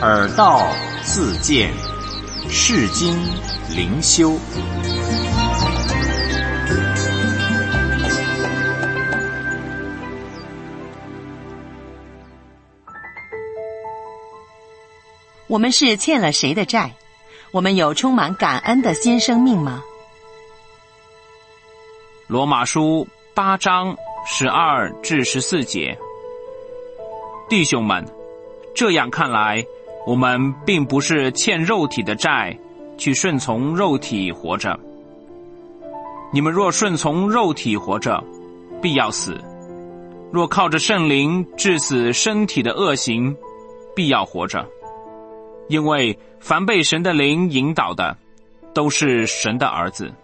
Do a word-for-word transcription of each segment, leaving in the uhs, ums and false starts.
耳道自见，世经灵修。 我们是欠了谁的债？我们有充满感恩的新生命吗？ 罗马书八章十二至十四节。弟兄们，这样看来，我们并不是欠肉体的债，去顺从肉体活着。你们若顺从肉体活着，必要死；若靠着圣灵治死身体的恶行，必要活着。因为凡被神的灵引导的，都是神的儿子。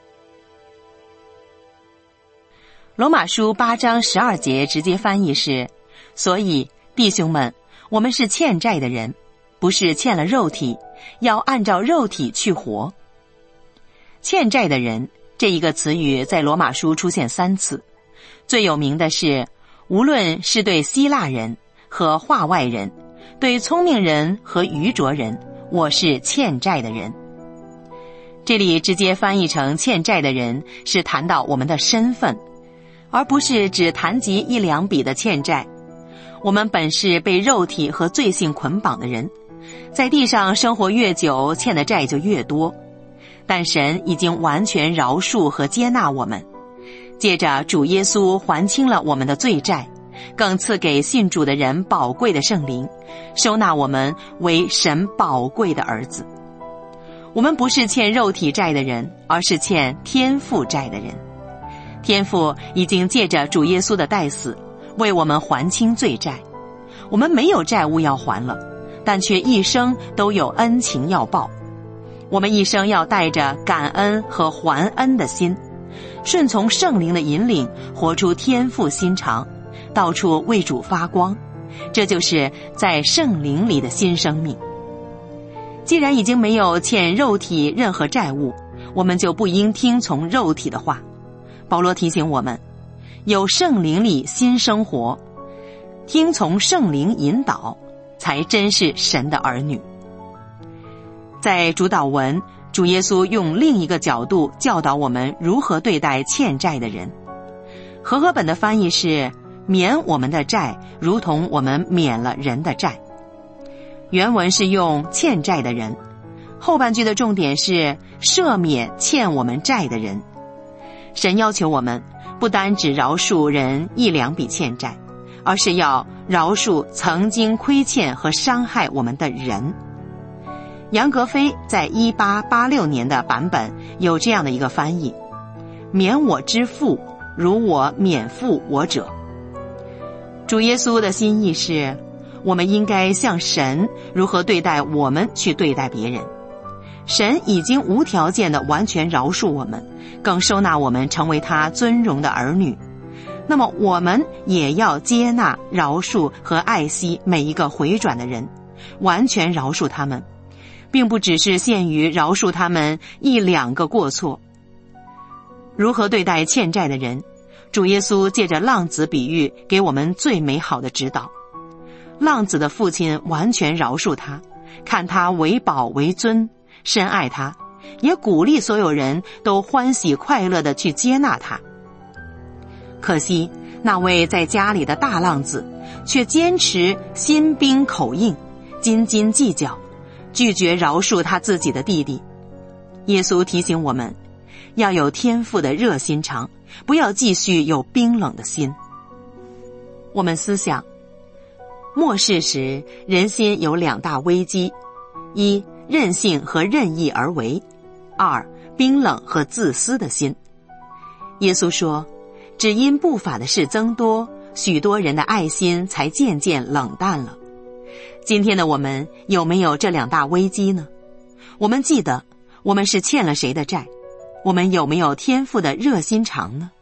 罗马书八章十二节直接翻译是：所以弟兄们，我们是欠债的人，不是欠了肉体，要按照肉体去活。欠债的人这一个词语在罗马书出现三次，最有名的是，无论是对希腊人和化外人，对聪明人和愚拙人，我是欠债的人。这里直接翻译成欠债的人，是谈到我们的身份，而不是只谈及一两笔的欠债。我们本是被肉体和罪性捆绑的人，在地上生活越久，欠的债就越多。但神已经完全饶恕和接纳我们，借着主耶稣还清了我们的罪债，更赐给信主的人宝贵的圣灵，收纳我们为神宝贵的儿子。我们不是欠肉体债的人，而是欠天父债的人。天父已经借着主耶稣的代死，为我们还清罪债。我们没有债务要还了，但却一生都有恩情要报。我们一生要带着感恩和还恩的心，顺从圣灵的引领，活出天父心肠，到处为主发光。这就是在圣灵里的新生命。既然已经没有欠肉体任何债务，我们就不应听从肉体的话。保罗提醒我们，有圣灵里新生活，听从圣灵引导，才真是神的儿女。在主祷文，主耶稣用另一个角度教导我们如何对待欠债的人。和合本的翻译是免我们的债，如同我们免了人的债。原文是用欠债的人，后半句的重点是赦免欠我们债的人。神要求我们不单只饶恕人一两笔欠债，而是要饶恕曾经亏欠和伤害我们的人。杨格非在一八八六年的版本有这样的一个翻译：免我之负，如我免负我者。主耶稣的心意是，我们应该像神如何对待我们去对待别人。神已经无条件的完全饶恕我们，更收纳我们成为他尊荣的儿女。那么我们也要接纳、饶恕和爱惜每一个回转的人，完全饶恕他们，并不只是限于饶恕他们一两个过错。如何对待欠债的人，主耶稣借着浪子比喻给我们最美好的指导。浪子的父亲完全饶恕他，看他为宝为尊，深爱他，也鼓励所有人都欢喜快乐地去接纳他。可惜那位在家里的大浪子却坚持心冰口硬，斤斤计较，拒绝饶恕他自己的弟弟。耶稣提醒我们，要有天父的热心肠，不要继续有冰冷的心。我们思想，末世时人心有两大危机：一、任性和任意而为；二、冰冷和自私的心。耶稣说，只因不法的事增多，许多人的爱心才渐渐冷淡了。今天的我们有没有这两大危机呢？我们记得我们是欠了谁的债？我们有没有天父的热心肠呢？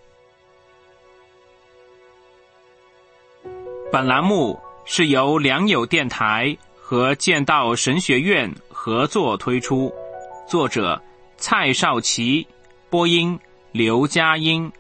本栏目是由良友电台和建道神学院合作推出，作者蔡少琪，播音刘佳音。